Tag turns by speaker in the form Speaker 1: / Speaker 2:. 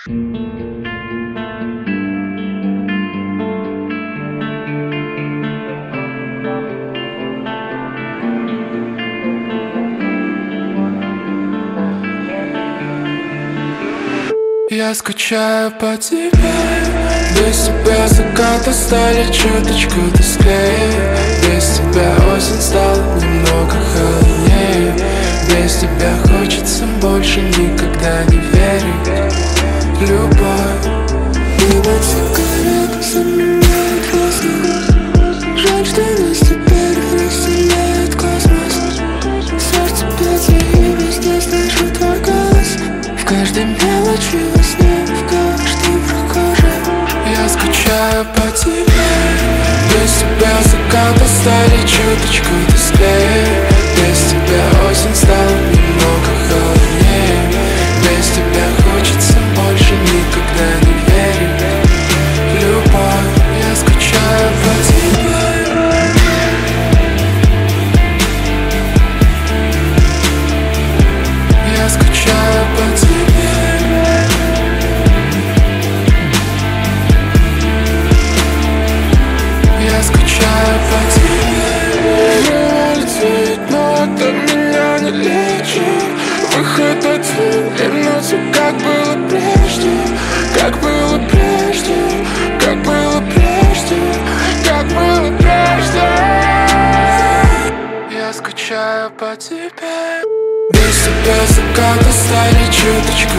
Speaker 1: Я скучаю по тебе. Без тебя закаты стали чуточку тусклее. Без тебя осень стала немного холоднее. Без тебя хочется больше никогда не верить в любовь. Небо сигарет заменяет воздух. Жаль, что нас теперь разделяет космос. Сердце бьется и везде слышу твой голос. В каждой мелочи во сне, в каждой прохожей. Я скучаю по тебе. Без тебя закаты стали чуточку тусклее. Без тебя осень стала немного холоднее. Без тебя хочется больше никогда не верить в любовь. Я скучаю по тебе. Я скучаю по тебе. Я скучаю по тебе. Меня летит, но это меня не лечит. Выход один, вернуться, как было прежде. Как было прежде, как было прежде, как было прежде. Я скучаю по тебе. Без тебя закаты стали чуточку